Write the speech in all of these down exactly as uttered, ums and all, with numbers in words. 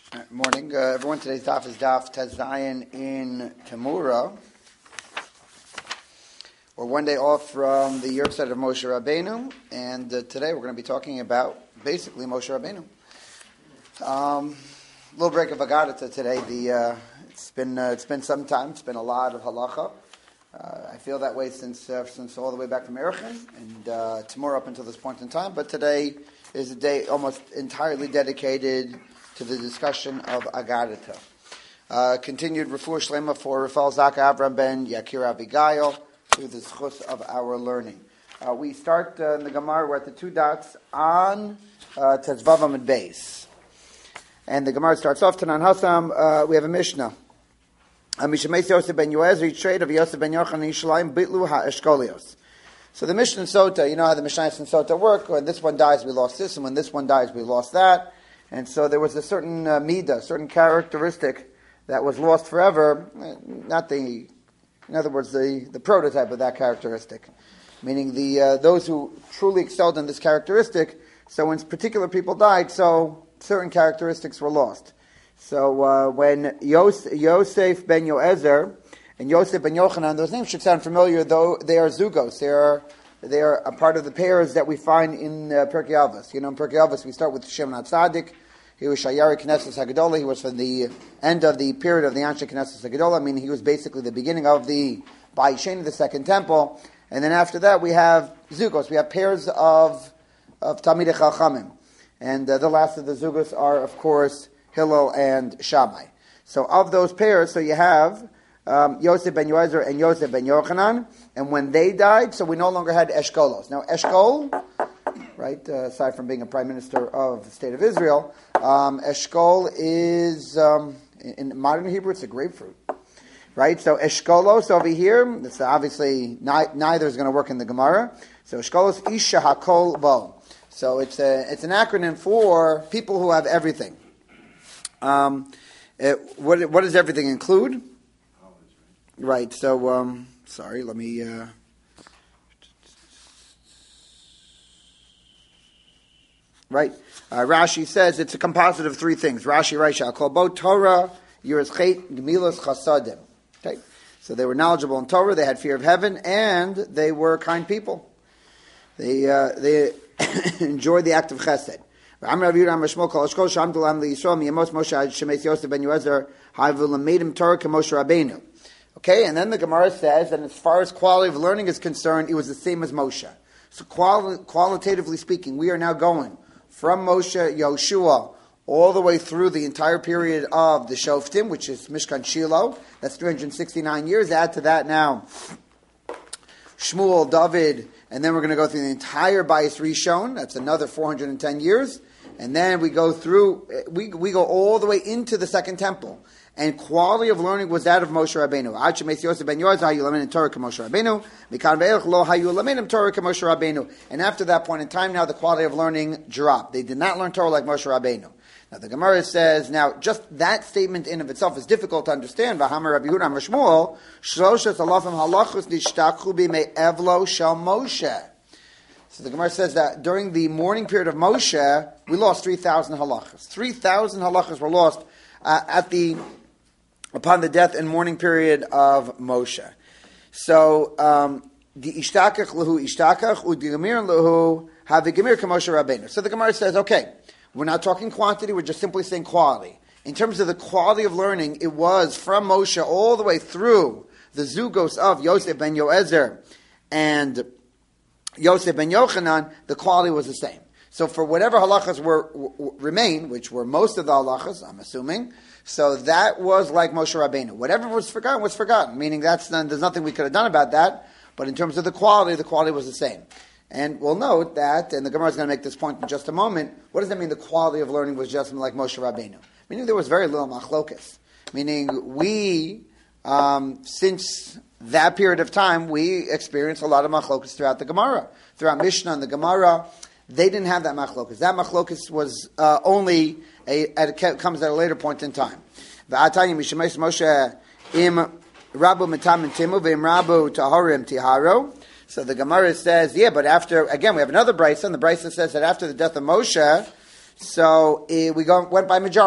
Good morning, uh, everyone. Today's daf is daf Tezayin in Tamura. We're one day off from the Yurtzeit of Moshe Rabbeinu, and uh, today we're going to be talking about basically Moshe Rabbeinu. Um, a little break of Agadata today. The uh, it's been uh, it's been some time. It's been a lot of halacha. Uh, I feel that way since uh, since all the way back from Erechim and uh, Tamura up until this point in time. But today is a day almost entirely dedicated to the discussion of Agadata. Uh, continued Refuah Shlema for Rafael Zaka Avram ben Yakir Abigail through the schus of our learning. Uh, we start uh, in the Gemara. We're at the two dots on uh, Tezvav Amud Beis. And the Gemara starts off, Tanan Hassam, uh, we have a Mishnah. Mishameis Yosef ben Yoezer, trade of Yosef ben Yochanan Yishalayim, Bitlu HaEshkolios. So the Mishnah and Sota, you know how the Mishnah and Sota work. When this one dies, we lost this, and when this one dies, we lost that. And so there was a certain uh, midah, a certain characteristic that was lost forever, not the, in other words, the, the prototype of that characteristic. Meaning the uh, those who truly excelled in this characteristic, so when particular people died, so certain characteristics were lost. So uh, when Yos, Yosef ben Yoezer and Yosef ben Yochanan, those names should sound familiar, though they are zugos. They are They are a part of the pairs that we find in uh, Pirkei Avos. You know, in Pirkei Avos we start with Shimon HaTzadik. He was Shayari Knesset Hagadola. He was from the end of the period of the Anshe Knesset Hagadola. I mean, he was basically the beginning of the Bayis Sheni, the Second Temple. And then after that we have Zugos. We have pairs of of Talmidei Chachamim. And uh, the last of the Zugos are, of course, Hillel and Shammai. So of those pairs, so you have Um, Yosef ben Yoezer and Yosef ben Yochanan, and when they died, so we no longer had Eshkolos. Now, Eshkol, right, uh, aside from being a prime minister of the state of Israel, um, Eshkol is, um, in, in modern Hebrew, it's a grapefruit, right? So Eshkolos over here, this obviously ni- neither is going to work in the Gemara. So Eshkolos Isha Hakol Bo. So it's a, it's an acronym for people who have everything. Um, it, what, what does everything include? Right, so, um, sorry, let me, uh, right, uh, Rashi says it's a composite of three things. Rashi writes, I'll call both Torah, Yiras Chet, Gemilas Chasadim. Okay, so they were knowledgeable in Torah, they had fear of heaven, and they were kind people. They, uh, they enjoyed the act of chesed. Okay, and then the Gemara says, and as far as quality of learning is concerned, it was the same as Moshe. So quali- qualitatively speaking, we are now going from Moshe, Yoshua, all the way through the entire period of the Shoftim, which is Mishkan Shiloh. That's three hundred sixty-nine years. Add to that now Shmuel, David, and then we're going to go through the entire Bayis Rishon. That's another four hundred ten years. And then we go through, we we go all the way into the Second Temple. And quality of learning was that of Moshe Rabbeinu. Ad shemeis Yosef ben Yoezer hayu lamedim Torah k'Moshe Rabbeinu. Mikan ve'elch lo hayu lamedim Torah k'Moshe Rabbeinu. And after that point in time, now the quality of learning dropped. They did not learn Torah like Moshe Rabbeinu. Now the Gemara says, now just that statement in of itself is difficult to understand. V'hamar Rabbi Yehuda Amar Shmuel, shloshes alafim halachos nishtakchu b'mei evlo shel Moshe. So the Gemara says that during the mourning period of Moshe, we lost three thousand halachas. three thousand halachas were lost uh, at the upon the death and mourning period of Moshe. So, um, the ishtakach lehu ishtakach, u'digamir lehu havigamir k'Moshe Rabbeinu. So the Gemara says, okay, we're not talking quantity, we're just simply saying quality. In terms of the quality of learning, it was from Moshe all the way through the zugos of Yosef ben Yoezer and Yosef ben Yochanan, the quality was the same. So for whatever halachas were, w- remain, which were most of the halachas, I'm assuming, so that was like Moshe Rabbeinu. Whatever was forgotten was forgotten, meaning that's none, there's nothing we could have done about that, but in terms of the quality, the quality was the same. And we'll note that, and the Gemara is going to make this point in just a moment, what does that mean the quality of learning was just like Moshe Rabbeinu? Meaning there was very little machlokas. Meaning we, um, since that period of time, we experienced a lot of machlokas throughout the Gemara. Throughout Mishnah and the Gemara, they didn't have that machlokas. That machlokas was uh, only a, at a, comes at a later point in time. V'atayim mishemesh Moshe im rabu mitamin timu v'im rabu tahorim tiharo. So the Gemara says, yeah, but after, again, we have another brisa, and the brisa says that after the death of Moshe, so uh, we go, went by majority.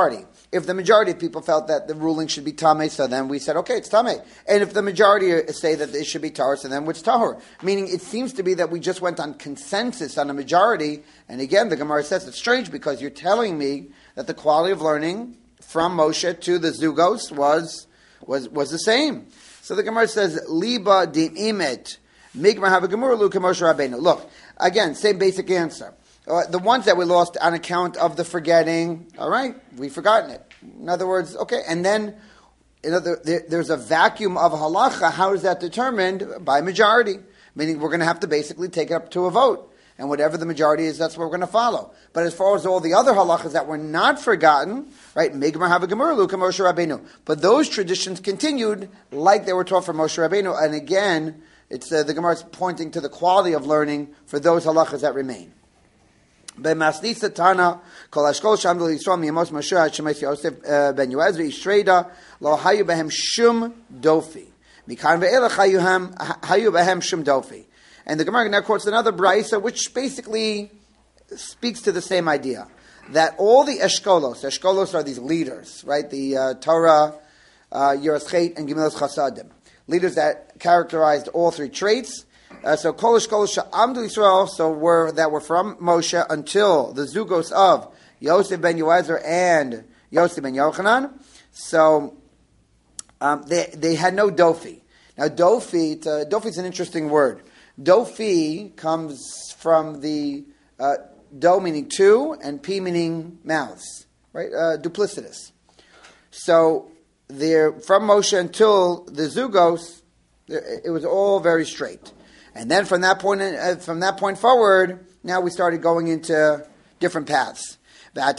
If the majority of people felt that the ruling should be tameh, so then we said, okay, it's tameh. And if the majority say that it should be tahor, so then it's tahor. Meaning, it seems to be that we just went on consensus on a majority. And again, the Gemara says it's strange because you're telling me that the quality of learning from Moshe to the Zugos was was was the same. So the Gemara says, Liba di imet migmar havagemur lu Moshe Rabbeinu. Look, again, same basic answer. Uh, the ones that we lost on account of the forgetting, all right, we've forgotten it. In other words, okay, and then in other, there, there's a vacuum of halacha. How is that determined? By majority, meaning we're going to have to basically take it up to a vote. And whatever the majority is, that's what we're going to follow. But as far as all the other halachas that were not forgotten, right, Migmar Havagemur Luka Moshe Rabbeinu. But those traditions continued like they were taught from Moshe Rabbeinu. And again, it's uh, the Gemara is pointing to the quality of learning for those halachas that remain. B'masnisa Tana Kol Ashkol Shamdol Yisrael Miyamos Moshe Hashemes Yosef Ben Yoezri Ishreda Lo Hayu Behem Shum Dofi Mikan Ve'elach Hayu Behem Shum Dofi. And the Gemara now quotes another brayso, which basically speaks to the same idea. That all the eshkolos, eshkolos are these leaders, right? The uh, Torah, uh, Yiras Chet, and Gemilas Chasadim. Leaders that characterized all three traits. Uh, so Kol eshkolos sha'amdu Yisrael, so were, that were from Moshe until the Zugos of Yosef ben Yoezer and Yosef ben Yochanan. So um, they, they had no dofi. Now dofi, uh, dofi is an interesting word. Dofi comes from the uh, do meaning two and p meaning mouths, right? Uh, duplicitous. So there, from Moshe until the Zugos, it was all very straight. And then from that point, uh, from that point forward, now we started going into different paths. Now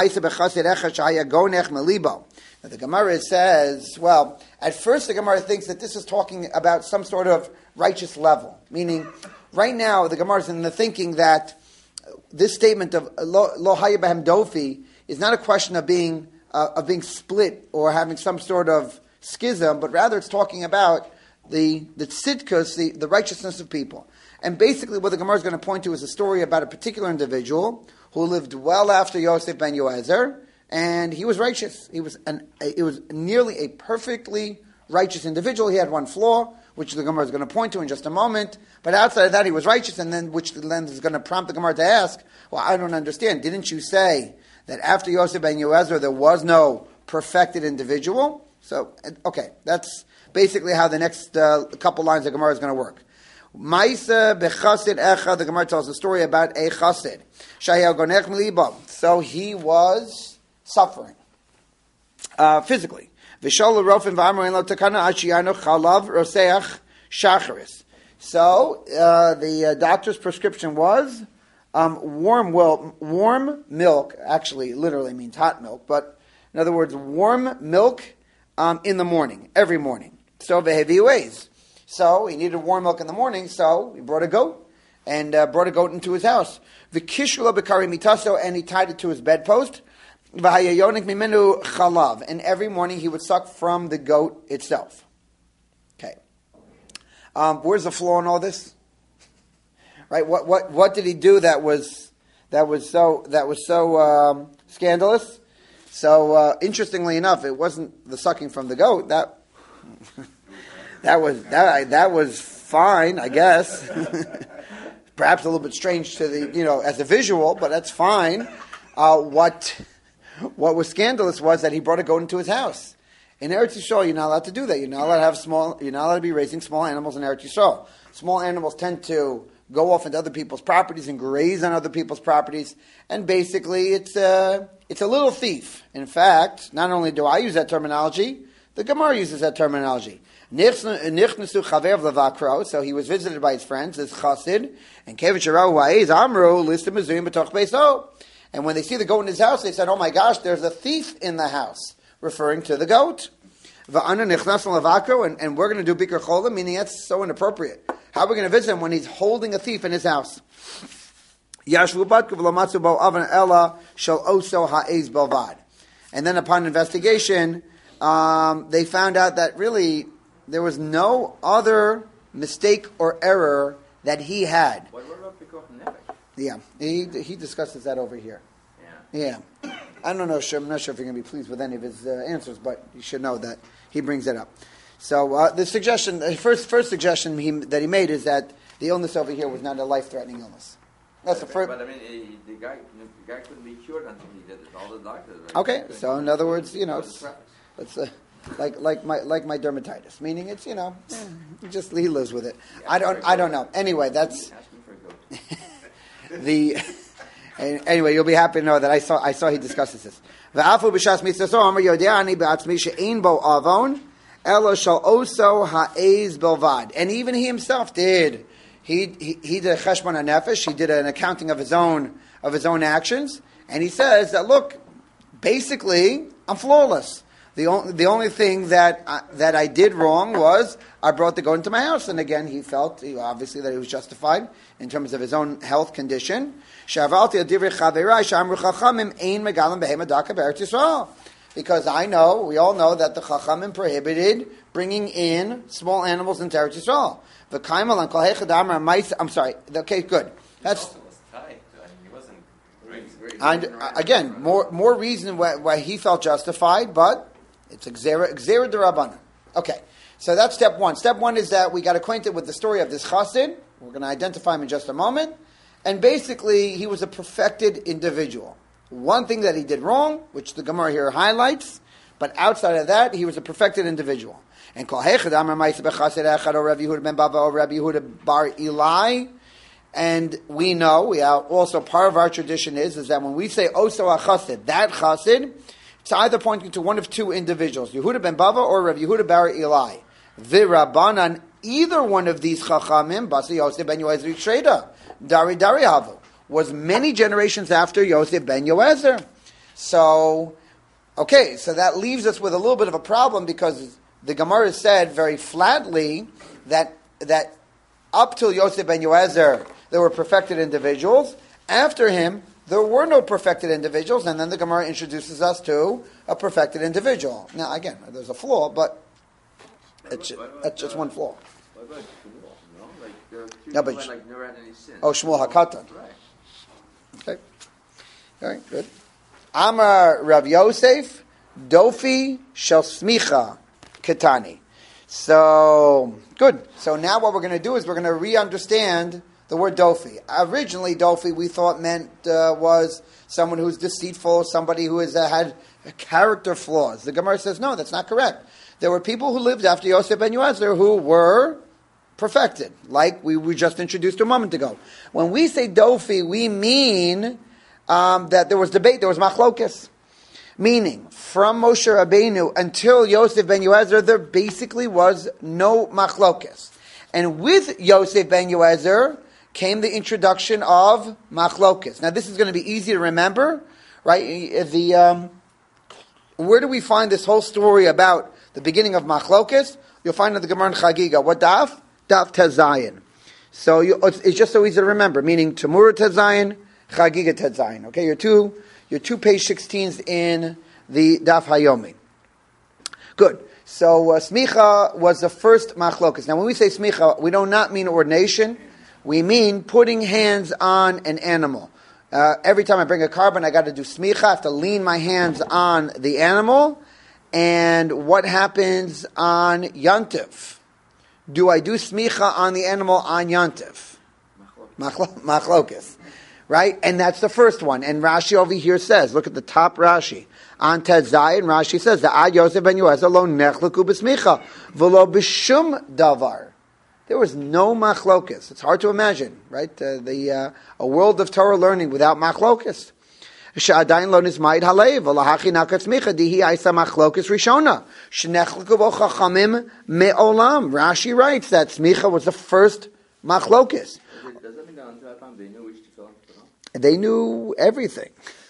the Gemara says, well, at first the Gemara thinks that this is talking about some sort of righteous level. Meaning, right now, the Gemara is in the thinking that this statement of Lo Haya Behem Dofi is not a question of being uh, of being split or having some sort of schism, but rather it's talking about the the tzidkus, the, the righteousness of people. And basically what the Gemara is going to point to is a story about a particular individual who lived well after Yosef ben Yoezer, and he was righteous. He was an, it was nearly a perfectly righteous individual. He had one flaw, which the Gemara is going to point to in just a moment. But outside of that, he was righteous, and then which the lens is going to prompt the Gemara to ask, well, I don't understand. Didn't you say that after Yosef ben Yoezer there was no perfected individual? So, okay, that's basically how the next uh, couple lines of Gemara is going to work. Maisa bechasid echa, the Gemara tells a story about a chasid. Shayel gonech milibo. So he was suffering uh, physically. V'shol l'rofim v'amru en lo takana achiyanu chalav roseach shacharis. So uh, the uh, doctor's prescription was um, warm, well, warm milk. Actually, literally means hot milk, but in other words, warm milk um, in the morning, every morning. So vehevi ways. So he needed warm milk in the morning, so he brought a goat and uh, brought a goat into his house. V'kishula b'kari mitaso, and he tied it to his bedpost. V'hayayonik mimenu chalav, and every morning he would suck from the goat itself. Okay, um, where's the flaw in all this? Right? What what what did he do that was that was so that was so um, scandalous? So uh, interestingly enough, it wasn't the sucking from the goat that. That was that. That was fine, I guess. Perhaps a little bit strange to the you know as a visual, but that's fine. Uh, what what was scandalous was that he brought a goat into his house. In Eretz Yisrael, you're not allowed to do that. You're not allowed to have small. You're not allowed to be raising small animals in Eretz Yisrael. Small animals tend to go off into other people's properties and graze on other people's properties, and basically, it's a it's a little thief. In fact, not only do I use that terminology, the Gemara uses that terminology. So he was visited by his friends, this chassid, and and when they see the goat in his house, they said, "Oh my gosh, there's a thief in the house," referring to the goat. And, and we're going to do bikkur chola, meaning that's so inappropriate. How are we going to visit him when he's holding a thief in his house? And then upon investigation, um, they found out that really there was no other mistake or error that he had. What about Pikuach Nefesh? Yeah, he he discusses that over here. Yeah. Yeah. I don't know. I'm not sure if you're going to be pleased with any of his uh, answers, but you should know that he brings it up. So uh, the suggestion, the first first suggestion he, that he made is that the illness over here was not a life-threatening illness. That's the first. But I mean, he, the guy, the guy couldn't be cured until he did it. All the doctors. Right? Okay, so in other words, you know, it's, it's uh, like like my like my dermatitis, meaning it's you know, eh, just he lives with it. Yeah, I don't I don't know. Anyway, that's the. Anyway, you'll be happy to know that I saw I saw he discusses this. V'afu b'shas mitzvah amar yodeani b'atzmi she'ein bo avon elo shal oso ha'ez belvad. And even he himself did. He, he he did a cheshbon hanefesh. He did an accounting of his own of his own actions, and he says that look, basically, I'm flawless. The only the only thing that I, that I did wrong was I brought the goat into my house, and again he felt he, obviously that he was justified in terms of his own health condition. Because I know, we all know that the Chachamim prohibited bringing in small animals into Eretz Yisrael. I'm sorry. Okay, good. That's I, again more more reason why, why he felt justified, but it's Gzera Gzera D'Rabbanan. Okay, so that's step one. Step one is that we got acquainted with the story of this chassid. We're going to identify him in just a moment. And basically, he was a perfected individual. One thing that he did wrong, which the Gemara here highlights, but outside of that, he was a perfected individual. And Kol Hechad Amar Ma'aseh B'Chassid Echad or Rabbi Yehuda ben Bava or Rabbi Yehuda bar Eli. And we know, we are also part of our tradition is, is that when we say Oso HaChassid, that Chassid, it's either pointing to one of two individuals, Yehuda ben Bava or Rabbi Yehuda bar Eli. V'Rabbanan, either one of these Chachamim, Basi Yosef ben Yoezer Shreda, Dari Dari Havu, was many generations after Yosef ben Yoezer. So, okay, so that leaves us with a little bit of a problem because the Gemara said very flatly that that up till Yosef ben Yoezer there were perfected individuals. After him, there were no perfected individuals, and then the Gemara introduces us to a perfected individual. Now, again, there's a flaw, but it's, it's just one flaw. What about Shmuel? No, like there are two No, but people like never had any sin. Oh, Shmuel HaKatan. Right. Okay. All right, good. Amar Rav Yosef, Dofi Shel Smicha Ketani. So, good. So now what we're going to do is we're going to re-understand the word Dofi. Originally, Dofi we thought meant uh, was someone who's deceitful, somebody who has uh, had character flaws. The Gemara says, no, that's not correct. There were people who lived after Yosef ben Yoezer who were perfected, like we were just introduced a moment ago. When we say Dofi, we mean um, that there was debate, there was machlokes. Meaning, from Moshe Rabbeinu until Yosef ben Yoezer, there basically was no machlokes. And with Yosef ben Yoezer came the introduction of machlokes. Now, this is going to be easy to remember, right? The um, where do we find this whole story about the beginning of machlokes? You'll find in the Gemara in Chagiga. What daf? Daf Tezayin. So you, it's, it's just so easy to remember. Meaning Tamura Tezayin, Chagiga Tezayin. Okay, your two, your two page sixteens in the Daf Hayomi. Good. So uh, smicha was the first machlokas. Now, when we say smicha, we do not mean ordination. We mean putting hands on an animal. Uh, every time I bring a carbon, I got to do smicha. I have to lean my hands on the animal. And what happens on Yantif? Do I do smicha on the animal on Yantif? Machlokas. Right? And that's the first one. And Rashi over here says, look at the top Rashi. On Ted Zayin, Rashi says, the Ad Yosef ben Yoezer lo nechleku b'smicha, v'lo b'shum davar. There was no machlokas. It's hard to imagine, right? Uh, the uh, a world of Torah learning without machlokas. She'adayin lo nizmayid halev, v'lahachi nakat smicha, dihi aisa machlokas rishona. Shenechleku bo chachamim me'olam. Rashi writes that smicha was the first machlokas. Does that mean that until that time they knew which to fill in? They knew everything.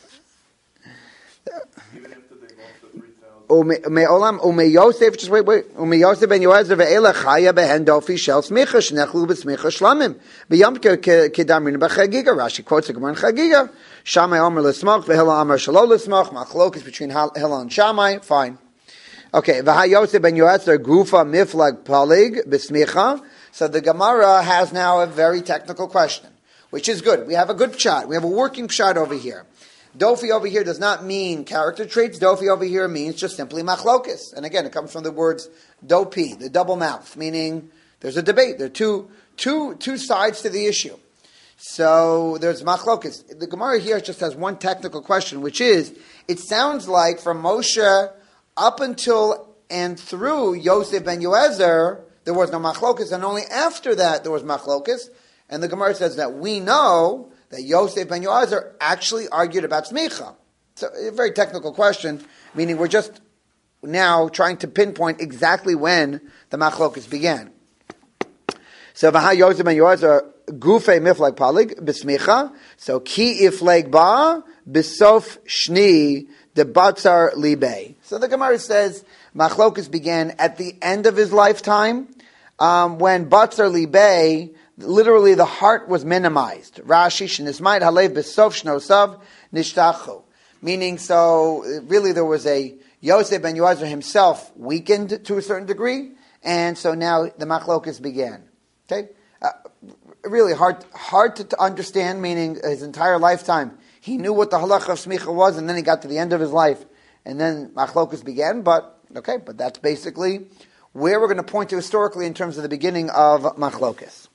Even after they lost the three thousand. Ume ume Yosef, just wait, wait. Ume Yosef ben Yoezer ve'ela chaya behen dofi shel smicha shnechlu b'smicha shlamim b'yom kedamin b'chagiga. Rashi quotes the Gemara in Chagiga. Shammai omer l'smach ve'hila omer shelo l'smach. Machlokes between Hillel and Shammai. Fine. Okay. V'ha Yosef ben Yoezer gufa miflag palig b'smicha. So the Gemara has now a very technical question, which is good. We have a good pshat. We have a working pshat over here. Dofi over here does not mean character traits. Dofi over here means just simply machlokas. And again, it comes from the words dopi, the double mouth, meaning there's a debate. There are two, two, two sides to the issue. So there's machlokas. The Gemara here just has one technical question, which is, it sounds like from Moshe up until and through Yosef ben Yoezer, there was no machlokas, and only after that there was machlokas. And the Gemara says that we know that Yosef ben Yoezer actually argued about smicha. So a very technical question, meaning we're just now trying to pinpoint exactly when the machlokas began. So v'ha Yosef ben Yoezer gufe miflag palig b'smicha. So ki iflag ba b'sof shni de batzar libei. So the Gemara says machlokas began at the end of his lifetime, um, when batzar libei, literally the heart was minimized. Rashi shnismayit halev b'sof shnosav nishtachu. Meaning, so really there was a Yosef ben Yoezer himself weakened to a certain degree, and so now the machlokas began. Okay, uh, really hard, hard to, to understand. Meaning, his entire lifetime he knew what the halacha of smicha was, and then he got to the end of his life, and then machlokas began. But okay, but that's basically where we're going to point to historically in terms of the beginning of machlokas.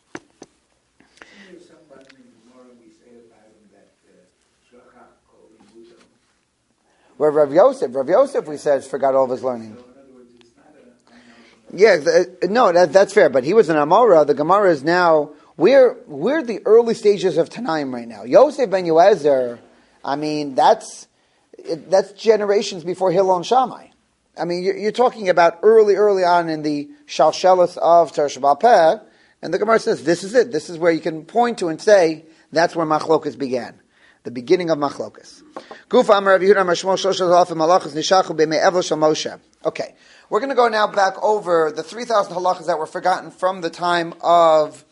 Where Rav Yosef, Rav Yosef, we said, forgot all of his learning. Yeah, the, no, that, that's fair. But he was an Amora. The Gemara is now, we're we're the early stages of Tanaim right now. Yosef ben Yoezer, I mean, that's that's generations before Hillel and Shammai. I mean, you're, you're talking about early, early on in the Shalshelis of Torah Sheba'al Peh, and the Gemara says this is it. This is where you can point to and say that's where Machlokas began. The beginning of Machlokas. Okay, we're going to go now back over the three thousand halachas that were forgotten from the time of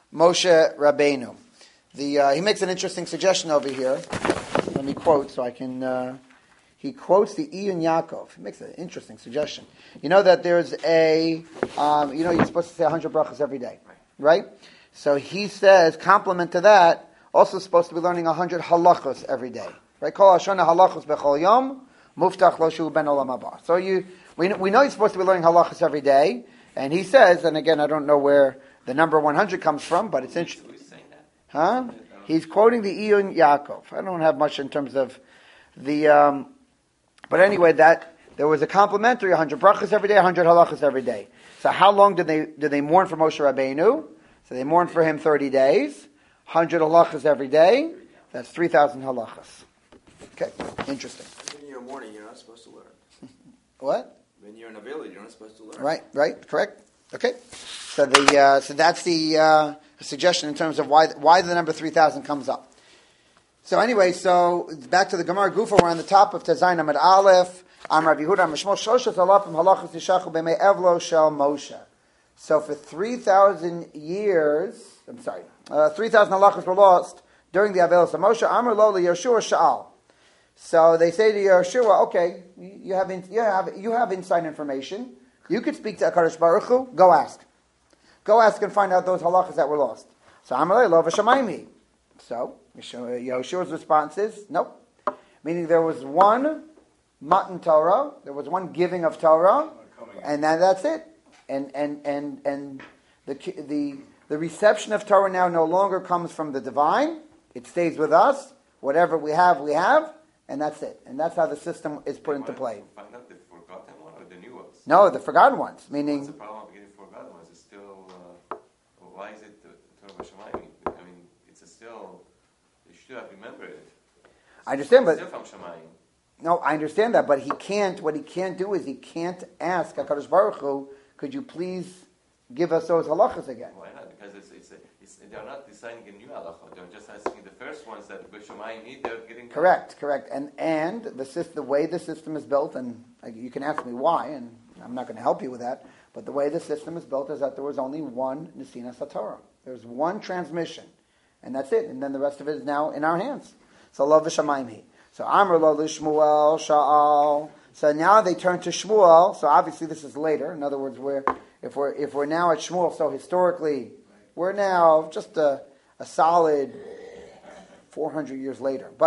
Moshe Rabbeinu. The, uh, he makes an interesting suggestion over here. Let me quote so I can... Uh, he quotes the Iyun Yaakov. He makes an interesting suggestion. You know that there's a... Um, you know you're supposed to say one hundred brachas every day, right? So he says, complement to that, also supposed to be learning one hundred halachos every day. Right? Kol hashana halachos bechol yom, muftach lo shu ben olam haba. So you, we, we know you're supposed to be learning halachos every day, and he says, and again, I don't know where the number one hundred comes from, but it's interesting. Huh? He's quoting the Iyun Yaakov. I don't have much in terms of the, um, but anyway, that, there was a complimentary one hundred brachas every day, one hundred halachos every day. So how long did they, did they mourn for Moshe Rabbeinu? So they mourned for him thirty days. one hundred halachas every day, that's three thousand halachas. Okay, interesting. When you're mourning, you're not supposed to learn. What? When you're in a village, you're not supposed to learn. Right, right, correct. Okay, so the uh, so that's the uh, suggestion in terms of why why the number three thousand comes up. So anyway, so back to the Gemara Gufa, we're on the top of Tezayin Amud Aleph. Am Rav Yehuda Mishmol Shoshet Alafim Halachas Nishachu B'mei Evlo Shel Moshe. So for three thousand years, I'm sorry, uh, three thousand halachas were lost during the Avelos of Moshe. Amar Lo Yeshua Sha'al. So they say to Yeshua, okay, you have in, you have you have inside information. You could speak to HaKadosh Baruch Hu. Go ask. Go ask and find out those halachas that were lost. So Amar Lo V'Shamayim. So Yeshua's response is nope. Meaning there was one matan Torah, there was one giving of Torah, and then that's it. And and and and the the the reception of Torah now no longer comes from the divine. It stays with us. Whatever we have, we have, and that's it. And that's how the system is put into play. Find out the forgotten one or the new ones? No, the forgotten ones. Meaning, what's the problem of getting forgotten ones? It's still uh, why is it the Torah Shemayim? I mean, it's a still you should have remembered it. I understand, but it's still from Shemayim. No, I understand that, but he can't. What he can't do is he can't ask HaKadosh Baruch Hu, could you please give us those halachas again? Why not? Because it's, it's, it's, they're not deciding a new halacha. They're just asking the first ones that B'Shamayim need. They're getting correct, correct. And and the system, the way the system is built, and like, you can ask me why, and I'm not going to help you with that. But the way the system is built is that there was only one Nesinas HaTorah. There's one transmission, and that's it. And then the rest of it is now in our hands. So love B'Shamayim. So Amar Lo L'Shmuel Sha'al. So now they turn to Shmuel. So obviously this is later. In other words, we're if we're if we're now at Shmuel, so historically we're now just a, a solid four hundred years later. But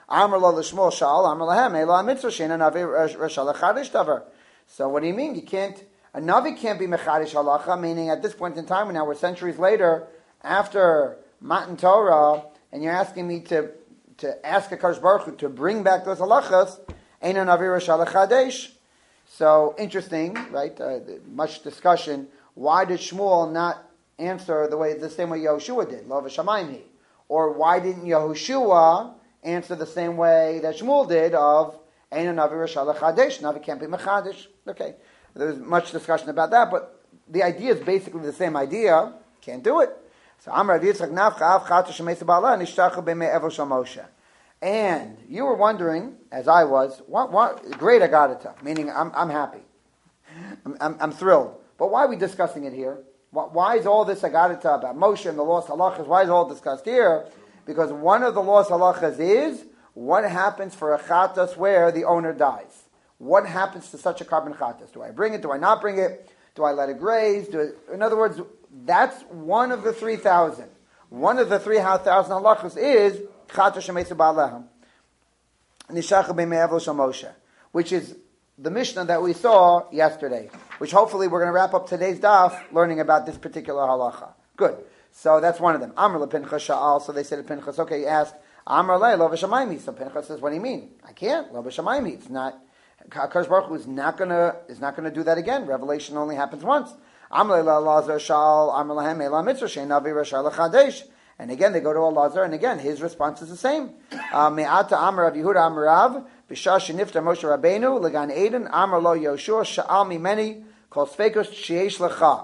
Amar lo l'shmuel shal, amar lahem, ela mitzvah shein a navi rashal chadish davar. So what do you mean? You can't, a navi can't be mechadish halacha, meaning at this point in time, now we're centuries later, after Matan Torah, and you're asking me to to ask HaKadosh Baruch Hu to bring back those halachas, ein a navi rashal chadish. So interesting, right? Uh, much discussion. Why did Shmuel not answer the way the same way Yehoshua did? Lo v'shamayim hi. Or why didn't Yehoshua answer the same way that Shmuel did of Ein Navi Rashal Chadesh? Navi can't be Mechadish. Okay, there's much discussion about that, but the idea is basically the same idea. Can't do it. So Amar Yitzchak Nafcha Av Chata Shemeis Ba'ala Nishtachu B'mei Evel Shal Moshe. And you were wondering, as I was, what, what, great Agadata, meaning I'm, I'm happy. I'm, I'm, I'm thrilled. But why are we discussing it here? Why, why is all this Agadata about Moshe and the lost halachas, why is it all discussed here? Because one of the lost halachas is what happens for a chatas where the owner dies. What happens to such a carbon chatas? Do I bring it? Do I not bring it? Do I let it graze? Do I, in other words, that's one of the three thousand. One of the three thousand halachas is chatas shemeitzu ba'alehem. Nishacha b'mei evil shel Moshe, which is the Mishnah that we saw yesterday, which hopefully we're going to wrap up today's daf learning about this particular halacha. Good. So that's one of them. Amr lePinchas sha'al. So they said to Pinchas, okay, he asked, Amr le lo v'shamayim. So Pinchas says, what do you mean? I can't. Lo v'shamayim. It's not, HaKadosh Baruch Hu is not going to, is not going to do that again. Revelation only happens once. Amr le Elazar sha'al. Amr lehem ela mitzvah shein navi rashal chadesh. And again, they go to Elazar, and again, his response is the same. Me'ata Amr Rav Yehuda Amr Rav. B'shah shenifta Moshe Rabbeinu legan Eden Amar lo Yoshua sha'al mimeni kol sfekos sheyesh lecha.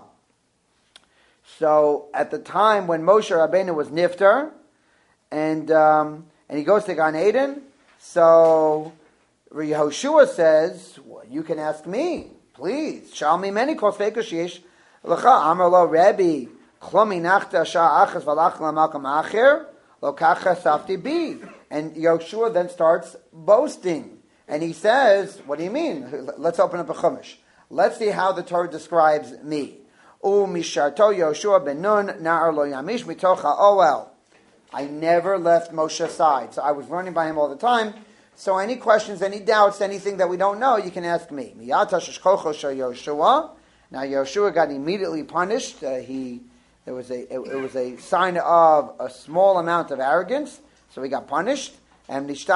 So at the time when Moshe Rabbeinu was nifter, and um, and he goes to Gan Eden, so Yehoshua says, well, you can ask me, please. Sha'al mimeni kol sfekos sheyesh lecha. Amar lo Rebbe chlomi nachta sha'achas v'lach l'malkam acher lo kacha safti bi. And Yehoshua then starts boasting. And he says, what do you mean? Let's open up a Chumash. Let's see how the Torah describes me. U misharto Yehoshua ben Nun na'ar lo yamish mitoch ha'oel. I never left Moshe's side. So I was learning by him all the time. So any questions, any doubts, anything that we don't know, you can ask me. Miyata sheshkocho shel Yehoshua. Now Yehoshua got immediately punished. Uh, he, there was a, it, it was a sign of a small amount of arrogance. So he got punished, and and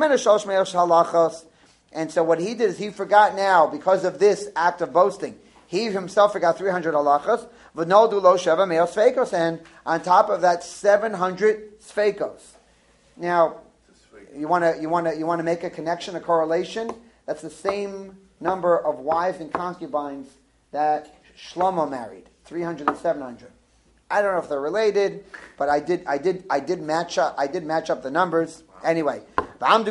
so what he did is he forgot now, because of this act of boasting, he himself forgot three hundred halachas, and on top of that, seven hundred sfeikos. Now, you want to you want to you want to make a connection, a correlation. That's the same number of wives and concubines that Shlomo married, three hundred and seven hundred. I don't know if they're related, but I did, I did, I did match up. I did match up the numbers. Anyway, and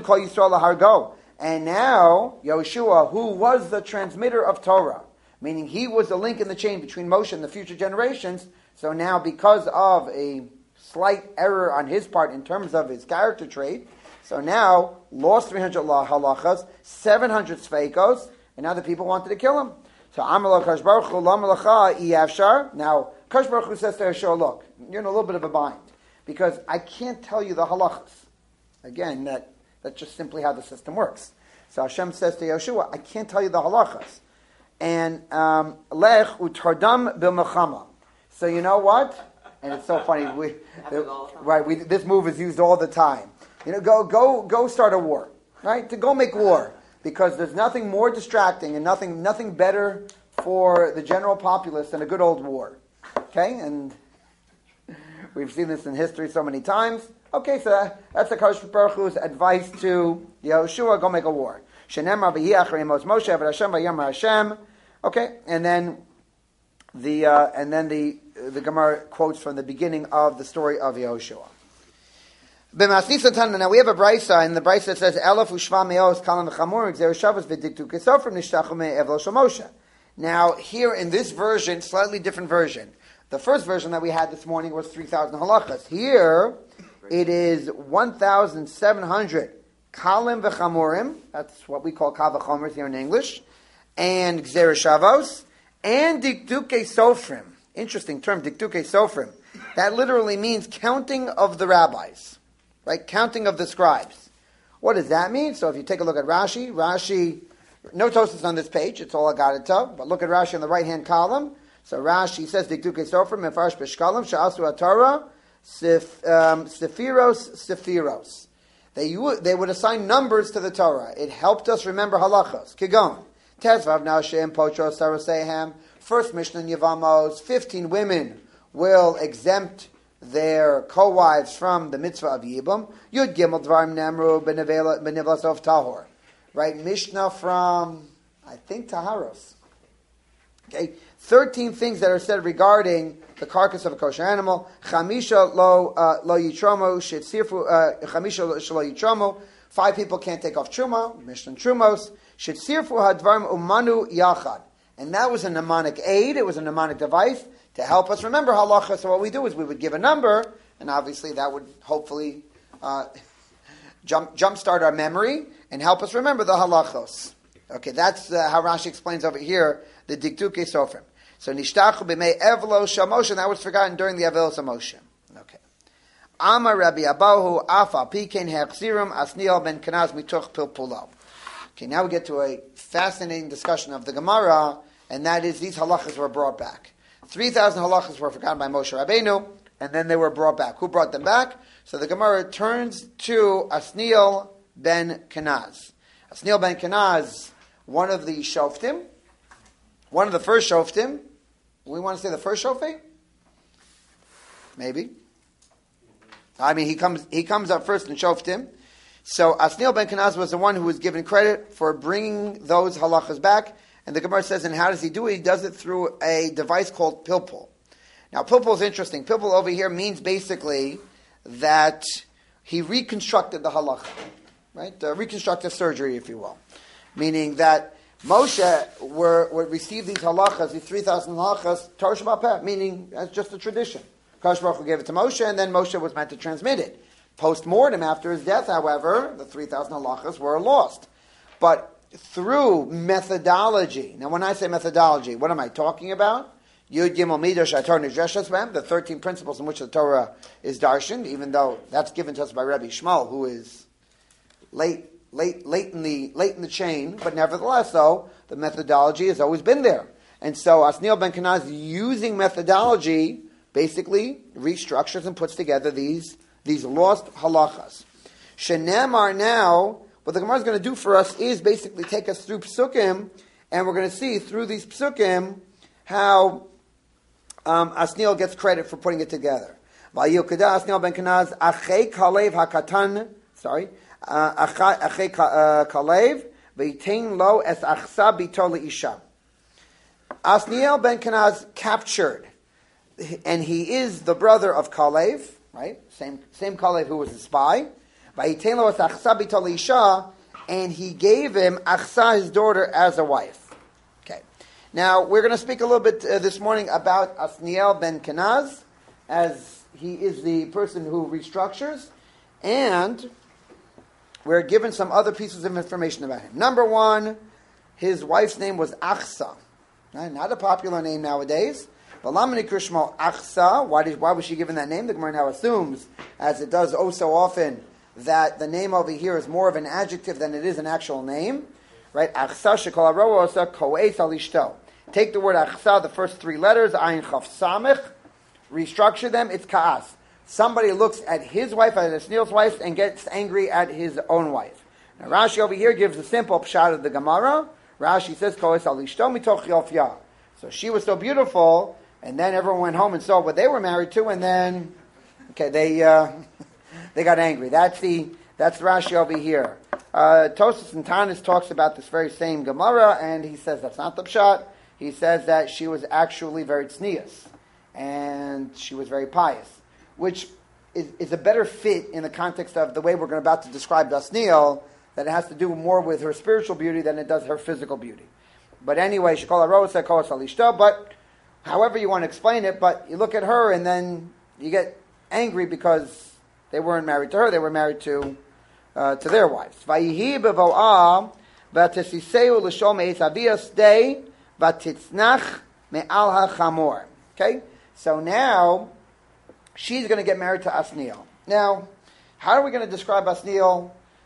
now Yehoshua, who was the transmitter of Torah, meaning he was the link in the chain between Moshe and the future generations. So now, because of a slight error on his part in terms of his character trait, so now lost three hundred halachas, seven hundred sfeikos, and now the people wanted to kill him. So Amar Kadosh Baruch Hu Lam Lacha Iyavshar. Now Kadosh Baruch Hu says to Yehoshua, look, you're in a little bit of a bind because I can't tell you the halachas. Again, that that's just simply how the system works. So Hashem says to Yehoshua, I can't tell you the halachas. And um, Lech utardam b'mechama. So you know what? And it's so funny. We, the, right, we, this move is used all the time. You know, go go go start a war, right? To go make war. Because there's nothing more distracting and nothing nothing better for the general populace than a good old war. Okay? And we've seen this in history so many times. Okay, so that, that's the Kadosh Baruch Hu's advice to Yehoshua, go make a war. Shenemar v'hi achrei Mos Moshe v'Hashem v'yamar Hashem. Okay, and then the uh, and then the the Gemara quotes from the beginning of the story of Yehoshua. Now we have a brisa, and the brisa says, "Elaf u'shva me'os kalam v'chamor gzer shavos v'diktu kesofrim nishtachu me'evlo shel Moshe." Now, here in this version, slightly different version. The first version that we had this morning was three thousand halachas. Here, it is one thousand seven hundred kalim v'chamorim. That's what we call kav v'chomer here in English, and gzer shavos, and diktuke sofrim. Interesting term, diktuke sofrim. That literally means counting of the rabbis. Right, counting of the scribes. What does that mean? So if you take a look at Rashi, Rashi, no Tosfos on this page, it's all Agadita, but look at Rashi in the right-hand column. So Rashi says, Dikduke Sofer, Mefarsh Beshkalim, Sha'asu HaTorah, Sephiros, Sephiros. They, they would assign numbers to the Torah. It helped us remember halachos. Kigon. Tezvav Nashim, Pochos, Saraseham. First Mishnah in Yevamos, fifteen women will exempt their co-wives from the mitzvah of Yibum. Yud Gimel Dvarim Nemru Benivlas of Tahor. Right? Mishnah from, I think, Taharos. Okay? thirteen things that are said regarding the carcass of a kosher animal. Chamisha lo uh, lo yitromo shetzirfu. Chamisha lo yitromo. Five people can't take off truma. Mishnah trumos. Shetzirfu hadvarim umanu yachad. And that was a mnemonic aid. It was a mnemonic device to help us remember halacha. So what we do is we would give a number, and obviously that would hopefully uh, jump jumpstart our memory and help us remember the halachos. Okay, that's uh, how Rashi explains over here the Dikduke Sofrim. So Nishtachu b'mei Evlo Shamoshe, and that was forgotten during the Avelos Moshe. Okay. Amar Rabbi Abahu Afa Pikein Hechzirum Asniel ben Kenaz Mituch Pilpulo. Okay, now we get to a fascinating discussion of the Gemara, and that is these halachas were brought back. Three thousand halachas were forgotten by Moshe Rabbeinu, and then they were brought back. Who brought them back? So the Gemara turns to Asniel ben Kenaz. Asniel ben Kenaz, one of the Shoftim, one of the first Shoftim. We want to say the first Shoftim? Maybe. I mean, he comes he comes up first in Shoftim. So Asniel ben Kenaz was the one who was given credit for bringing those halachas back. And the Gemara says, and how does he do it? He does it through a device called pilpul. Now, pilpul is interesting. Pilpul over here means basically that he reconstructed the halacha, right? The reconstructive surgery, if you will. Meaning that Moshe were, were received these halachas, these three thousand halachas, Torah Sheba'al Peh, meaning that's just a tradition. Kadosh Baruch Hu gave it to Moshe, and then Moshe was meant to transmit it. Post-mortem, after his death, however, the three thousand halachas were lost. But through methodology, now when I say methodology, what am I talking about? Yud Gimel Midosh HaTorah Nidreshes B'hem, the thirteen principles in which the Torah is darshaned, even though that's given to us by Rabbi Shmuel, who is late Late, late in the late in the chain, but nevertheless, though, the methodology has always been there. And so Asniel ben Kenaz, using methodology, basically restructures and puts together these these lost halachas. Shenemar now, what the Gemara is going to do for us is basically take us through psukim, and we're going to see through these psukim how um, Asniel gets credit for putting it together. Vayilkada Asniel ben Kenaz achei kalev hakatan. Sorry. Achei Kalev v'yitain lo es achsa bito leisha. Asniel ben Kenaz captured, and he is the brother of Kalev, right? Same same Kalev who was a spy. V'yitain lo es achsa bito leisha, and he gave him Achsa, his daughter, as a wife. Okay. Now we're going to speak a little bit uh, this morning about Asniel ben Kenaz, as he is the person who restructures, and we're given some other pieces of information about him. Number one, his wife's name was Achsa. Right? Not a popular name nowadays. But Lamani Krishmo Achsa, why, did, why was she given that name? The Gemara now assumes, as it does oh so often, that the name over here is more of an adjective than it is an actual name. Right? Achsa shekol haroa osa ko'es al ishto. Take the word Achsa, the first three letters, Ayin Chaf Samech, restructure them, it's Ka'as. Somebody looks at his wife, at Asniel's wife, and gets angry at his own wife. Now Rashi over here gives the simple pshat of the Gemara. Rashi says, Koes al ishto mitoch yofya. So she was so beautiful, and then everyone went home and saw what they were married to, and then, okay, they uh, they got angry. That's the that's Rashi over here. Uh, Tosfos and Tanis talks about this very same Gemara, and he says that's not the pshat. He says that she was actually very tznius, and she was very pious, which is, is a better fit in the context of the way we're about to describe Asniel, that it has to do more with her spiritual beauty than it does her physical beauty. But anyway, she called her Rosa, called her Salishta, but however you want to explain it, but you look at her and then you get angry because they weren't married to her, they were married to uh, to their wives. Vayihi bevo'ah v'tesiseu l'shol me'es aviyas day v'titznach me'al ha'chamor. Okay? So now she's going to get married to Asniel. Now, how are we going to describe Asniel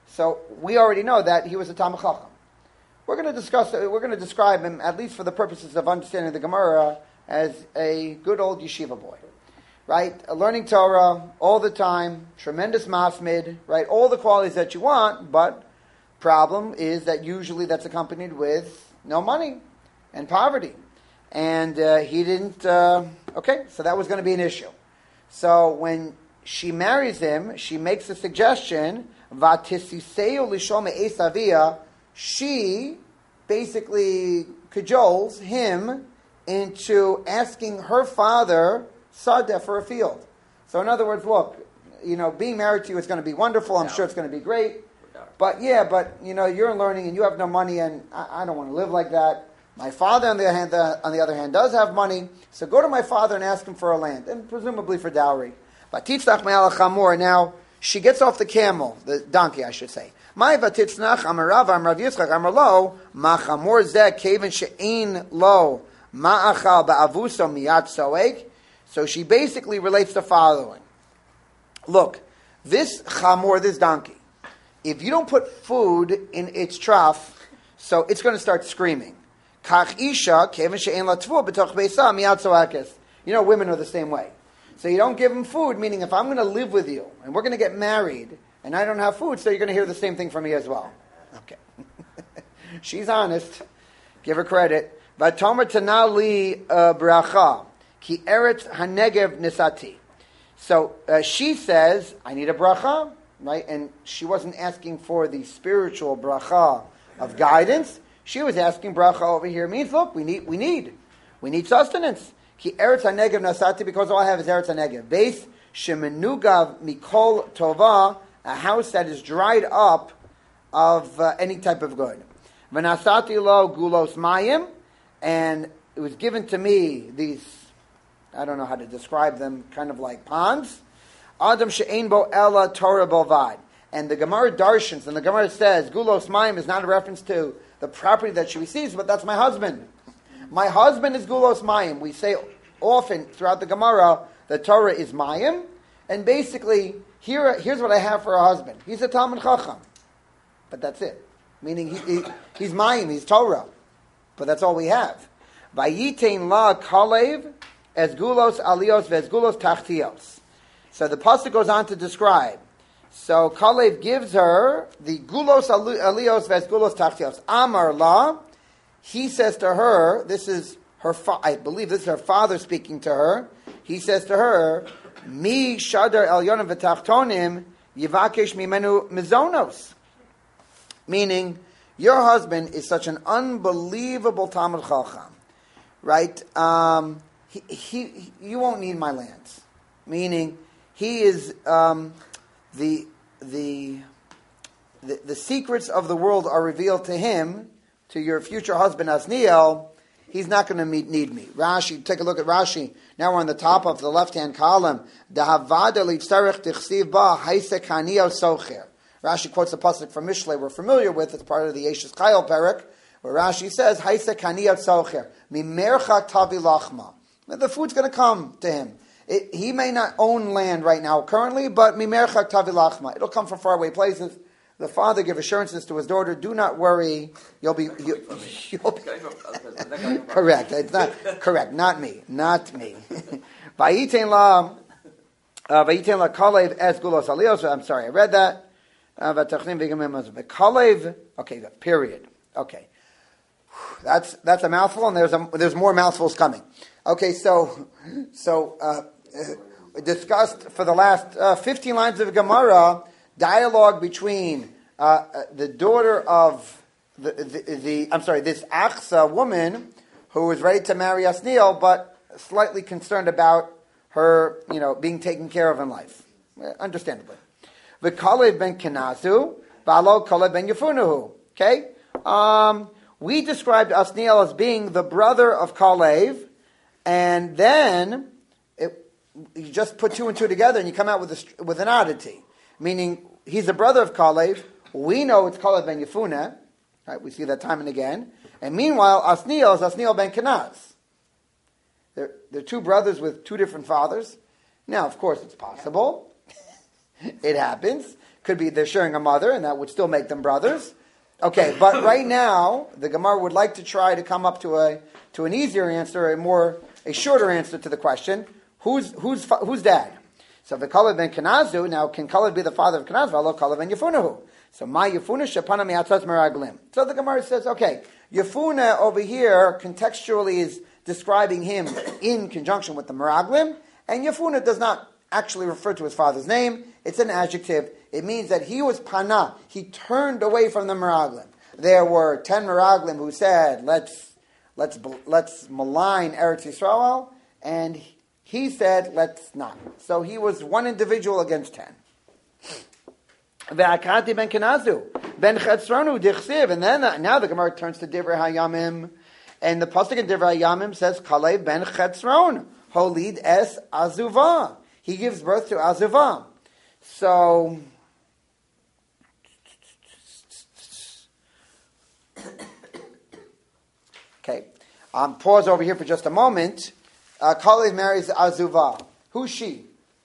So we already know that he was a Talmid Chacham. We're going to discuss. We're going to describe him, at least for the purposes of understanding the Gemara, as a good old yeshiva boy, right? Learning Torah all the time, tremendous masmid, right? All the qualities that you want, but problem is that usually that's accompanied with no money and poverty. And uh, he didn't, uh, okay, so that was going to be an issue. So when she marries him, she makes a suggestion, Vatisiseu lishol me'esavia, she basically cajoles him into asking her father sadeh for a field. So in other words, look, you know, being married to you is going to be wonderful. I'm sure it's going to be great. But yeah, but you know, you're learning and you have no money, and I, I don't want to live like that. My father, on the, hand, uh, on the other hand, does have money. So go to my father and ask him for a land, and presumably for dowry. But Titzach me'al chamor. Now she gets off the camel, the donkey, I should say. My vatitznach amarav amrav Yitzchak amarlo ma chamor zeh kevin she'ein lo ma'achal ba'avuso miyat soeg. So she basically relates the following: look, this chamor, this donkey, if you don't put food in its trough, so it's going to start screaming. Kach isha kevin she'ein latvu b'toch beisa miyat soakes. You know, women are the same way. So you don't give them food, meaning if I'm going to live with you and we're going to get married and I don't have food, so you're going to hear the same thing from me as well. Okay. She's honest. Give her credit. Vatomer tanali bracha ki eretz hanegev nisati. So uh, she says, I need a bracha, right? And she wasn't asking for the spiritual bracha of guidance. She was asking bracha over here. It means, look, we need, we need, we need sustenance. Ki eretz hanegev nasati, because all I have is eretz hanegev. Base shemenugav mikol tova, a house that is dried up of uh, any type of good. V'nasati lo gulos mayim, and it was given to me these, I don't know how to describe them, kind of like ponds. Adam she'ein bo ella Torah bovad. And the Gemara darshans, and the Gemara says, gulos mayim is not a reference to the property that she receives, but that's my husband. My husband is gulos mayim. We say often throughout the Gemara, the Torah is mayim, and basically, here, here's what I have for a husband. He's a Talmid Chacham, but that's it. Meaning he, he, he's mayim, he's Torah, but that's all we have. Vayitein la kalev as gulos alios ves gulos tachtios. So the pasuk goes on to describe. So Kalev gives her the gulos alios ves gulos tachtios. Amar la. He says to her, this is her, fa- I believe this is her father speaking to her. He says to her, Mi shadar elyonim v'tachtonim yivakesh mimenu mizonos. Meaning, your husband is such an unbelievable Talmid Chacham, right? Um, he, he, you won't need my lands. Meaning, he is um, the, the the the secrets of the world are revealed to him. To your future husband Asniel, he's not going to meet, need me. Rashi, take a look at Rashi. Now we're on the top of the left-hand column. Rashi quotes a pasuk from Mishlei we're familiar with. It's part of the Yeshus Chayil Perek, where Rashi says, Haise kaniyat socher, mimercha tavi lachma. The food's going to come to him. It, he may not own land right now currently, but mimercha tavi lachma. It'll come from faraway places. The father gave assurances to his daughter, do not worry, you'll be... You, you'll be correct, it's not, correct, not me, not me. Vayitein la, vayitein la kalev es gulos alios, I'm sorry, I read that. Vatachnim v'gamim kalev, okay, period, okay. That's that's a mouthful, and there's a, there's more mouthfuls coming. Okay, so, so uh, discussed for the last uh, fifteen lines of Gemara, dialogue between uh, the daughter of the, the, the, I'm sorry, this Achsa woman who was ready to marry Asniel, but slightly concerned about her, you know, being taken care of in life. Understandably. V'Kalev ben Kenazu, V'alo Kalev ben Yefunahu. Okay? Um, we described Asniel as being the brother of Kalev, and then it, you just put two and two together and you come out with a, with an oddity. Meaning, he's the brother of Kalev. We know it's Kalev ben Yefuneh. Right? We see that time and again. And meanwhile, Asniel is Asniel ben Kenaz. They're, they're two brothers with two different fathers. Now, of course, it's possible. It happens. Could be they're sharing a mother, and that would still make them brothers. Okay, but right now, the Gemara would like to try to come up to a to an easier answer, a more a shorter answer to the question: Who's who's who's dad? So the Kalev ben Kenazu. Now, can Kalev be the father of Kenaz? V'alo Kalev ben Yefunahu. So my Yefuna shepana miatzat meraglim. So the Gemara says, okay, Yefuna over here contextually is describing him in conjunction with the meraglim, and Yefuna does not actually refer to his father's name. It's an adjective. It means that he was pana. He turned away from the meraglim. There were ten meraglim who said, "Let's let's let's malign Eretz Yisrael," and he said, "Let's not." So he was one individual against ten. Ve'akati ben Kenazu ben Chetzronu dichsiv, and then uh, now the Gemara turns to Divrei Hayamim, and the pasuk in Divrei Hayamim says, "Kalev ben Chetzron holid es Azuvah." He gives birth to Azuvah. So, okay, um, pause over here for just a moment. Uh, Kalev marries Azuvah. Who's she?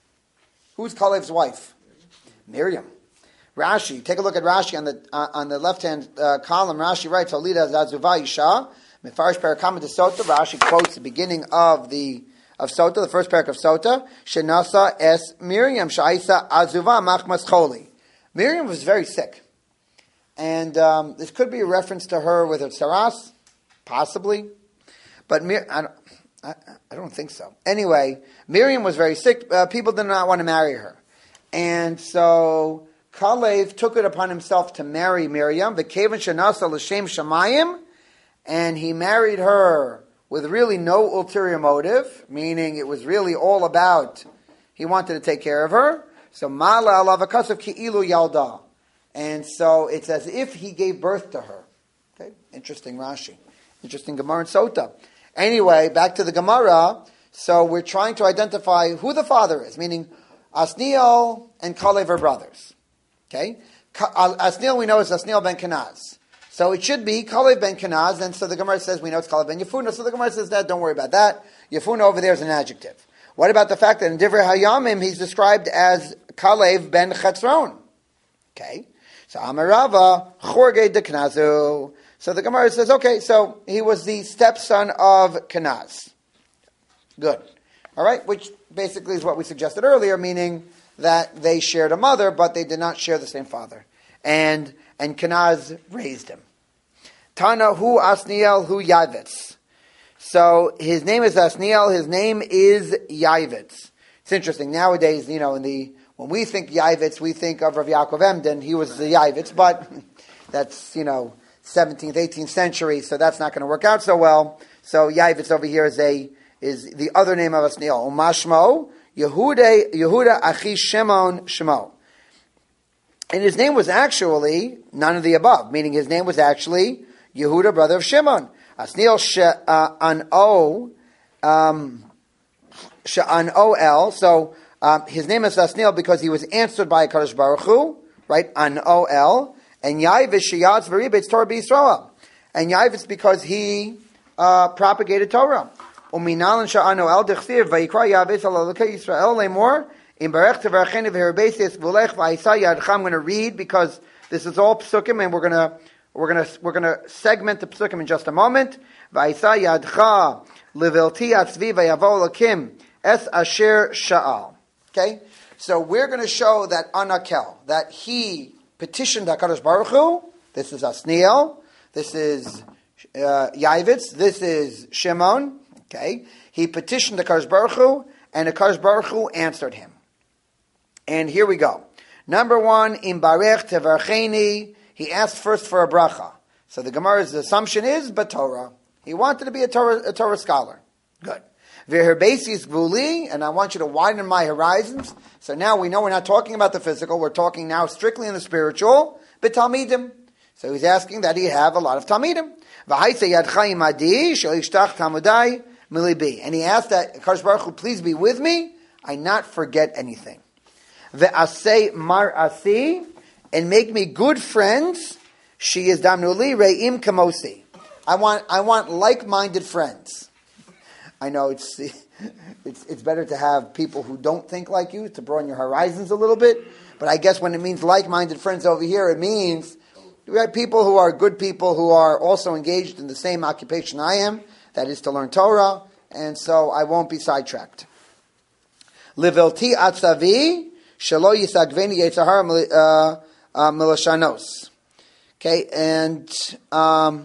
Who's Kalev's wife? Miriam. Rashi, take a look at Rashi on the uh, on the left hand uh, column. Rashi writes, "Holida Azuvah Isha Mefarish Parakama de Sota." Rashi quotes the beginning of the of Sota, the first parak of Sota. Shenasa es Miriam Shaisa Azuvah Machmas Choli. Miriam was very sick, and um, this could be a reference to her with her saras, possibly, but Mir- I, don't, I, I don't think so. Anyway, Miriam was very sick. Uh, people did not want to marry her, and so Kalev took it upon himself to marry Miriam. V'kevan shenasa l'shem shamayim, and he married her with really no ulterior motive, meaning it was really all about he wanted to take care of her. So mala alav akasav ki'ilu yalda, and so it's as if he gave birth to her. Okay, interesting Rashi, interesting Gemara and Sota. Anyway, back to the Gemara. So we're trying to identify who the father is, meaning Asniel and Kalev are brothers. Okay, Asniel we know is Asniel ben Kenaz. So it should be Kalev ben Kenaz, and so the Gemara says we know it's Kalev ben Yefuna, so the Gemara says that, don't worry about that. Yefuna over there is an adjective. What about the fact that in Divrei Hayamim he's described as Kalev ben Chetzron? Okay, so Amarava Chorge de Kenazu. So the Gemara says, okay, so he was the stepson of Kenaz. Good. All right, which basically is what we suggested earlier, meaning that they shared a mother, but they did not share the same father. And and Kenaz raised him. Tana hu Asniel hu Yavitz. So his name is Asniel, his name is Yavitz. It's interesting. Nowadays, you know, in the when we think Yavitz, we think of Rav Yaakov Emden. He was the Yavitz, but that's, you know, seventeenth, eighteenth century, so that's not going to work out so well. So Yavitz over here is a is the other name of Asniel. Umashmo Yehuda Yehuda Achi Shimon Shemo. And his name was actually none of the above, meaning his name was actually Yehuda, brother of Shimon. Asniel She'an O, She'an O El. So um, his name is Asniel because he was answered by Kadosh Baruch Hu, right? An O El. And Yavitz Sheyatz V'Ribetz Torah B'Yisrael. And Yavitz because he uh, propagated Torah. Uminal She'an O El Dechsiv Vayikra Yavitz Al Elokei Yisrael Lemor. I'm going to read because this is all psukim, and we're going to we're going to we're going to segment the psukim in just a moment. Okay, so we're going to show that Anakel, that he petitioned HaKadosh Baruch Hu. This is Asniel. This is uh, Yavitz. This is Shimon. Okay, he petitioned HaKadosh Baruch Hu, and HaKadosh Baruch Hu answered him. And here we go. Number one, Imbarech Tevarcheni. He asked first for a bracha. So the Gemara's assumption is B'Torah. He wanted to be a Torah, a Torah scholar. Good. V'herbesis Gvuli, and I want you to widen my horizons. So now we know we're not talking about the physical. We're talking now strictly in the spiritual. B'Talmidim. So he's asking that he have a lot of Talmidim. V'haitze Yadcha Imadi Shelishtach Talmudai Milibi. And he asked that Kadosh Baruch Hu please be with me. I not forget anything. Ve'asei mar asi, and make me good friends. She is damnuli re'im kamosi. I want, I want like-minded friends. I know it's it's it's better to have people who don't think like you to broaden your horizons a little bit. But I guess when it means like-minded friends over here, it means we have people who are good people who are also engaged in the same occupation I am, that is to learn Torah, and so I won't be sidetracked. Livelti atzavi shelo yisagveni yetzahara milashanos. Okay, and um,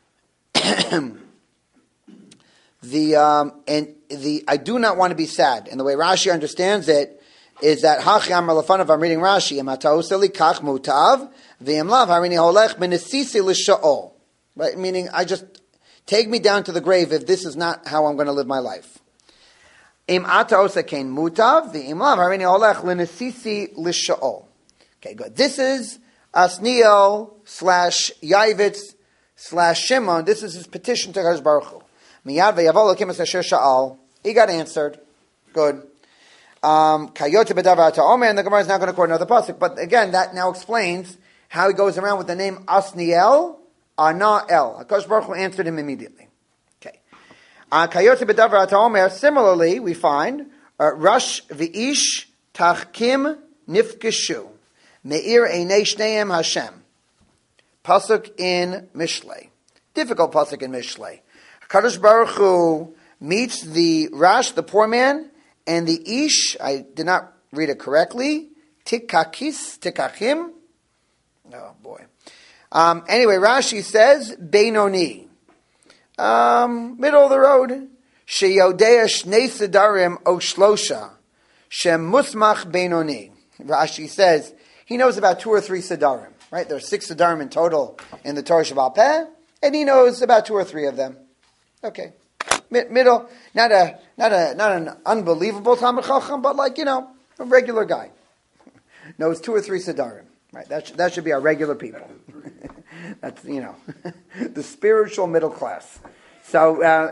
the um, and the I do not want to be sad, and the way Rashi understands it is that Hachi Amar Lefanav, I'm reading Rashi, Ematahuseli kach mutav, v'im lav harini holech benesisi l'sha'ol. Right, meaning I just, take me down to the grave if this is not how I'm going to live my life. Im atahose kein mutav, v'im lav harini holech benesisi l'sha'ol. Okay, good. This is Asniel slash Yaivitz slash Shimon. This is his petition to Hakadosh Baruch Hu. Miyad v'yavo lokim es asher sha'al. He got answered. Good. Um, Kayote bedavar ta'omer, and the Gemara is now going to quote another pasuk. But again, that now explains how he goes around with the name Asniel, Ana-el. Hakadosh Baruch Hu answered him immediately. Okay. Kayote bedavar ta'omer. Similarly, we find uh, Rush v'ish tachkim nifkeshu meir einei shneim Hashem. Pasuk in Mishlei. Difficult pasuk in Mishlei. Hakadosh Baruch Hu meets the Rash, the poor man, and the Ish, I did not read it correctly, Tikakis, Tikachim. Oh boy. Um, anyway, Rashi says, Beinoni. Um, middle of the road. Sheyodea Shnei Sedarim O Shlosha. Shem Musmach Beinoni. Rashi says, he knows about two or three Sedarim. Right? There are six Sedarim in total in the Torah Sheba'al Peh, and he knows about two or three of them. Okay. Middle, not a, not a, not an unbelievable Talmid Chacham, but like, you know, a regular guy. Knows two or three Sedarim. Right? That should, that should be our regular people. That's, you know, the spiritual middle class. So, uh,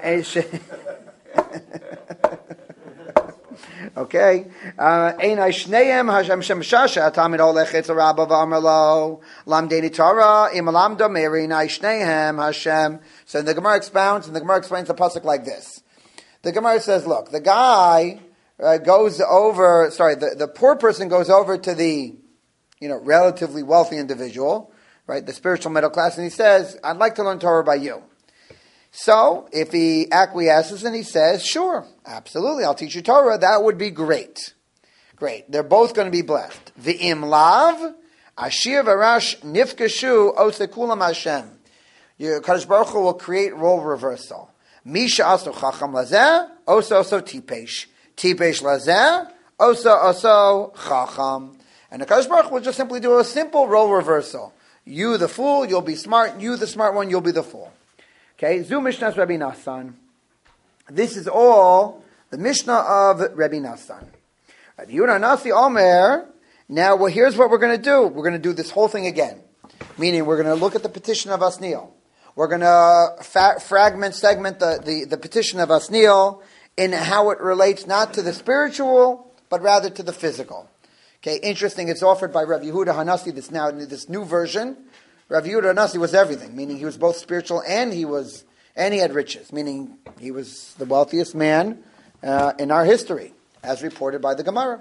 okay. Einai shneim Hashem Shem Shasha Tamid Olech Etzel Rabba V'Amarlo Lamdeni Torah Im Lamdo Meri Einai shneim Hashem. So the Gemara expounds, and the Gemara explains the pasuk like this. The Gemara says, look, the guy uh, goes over, sorry, the, the poor person goes over to the, you know, relatively wealthy individual, right, the spiritual middle class, and he says, I'd like to learn Torah by you. So, if he acquiesces and he says, sure, absolutely, I'll teach you Torah, that would be great. Great. They're both going to be blessed. V'im lav, ashir v'rash nifkeshu osekulam Hashem. Your Kadosh Baruch Hu will create role reversal. Misha aso chacham lazeh, oso oso tipesh. Tipesh lazeh, oso oso chacham. And the Kadosh Baruch Hu will just simply do a simple role reversal. You the fool, you'll be smart. You the smart one, you'll be the fool. Okay, Zu Mishnah's Rabbi Nassan. This is all the Mishnah of Rabbi Nassan. Rabbi Yehuda Nasi Omer. Now, well, here's what we're going to do. We're going to do this whole thing again. Meaning, we're going to look at the petition of Asniel. We're going to fa- fragment, segment the, the, the petition of Asniel in how it relates not to the spiritual, but rather to the physical. Okay, interesting. It's offered by Rabbi Yehuda Hanasi, this now this new version. Rabbi Yehuda Hanasi was everything, meaning he was both spiritual and he was and he had riches, meaning he was the wealthiest man uh, in our history, as reported by the Gemara.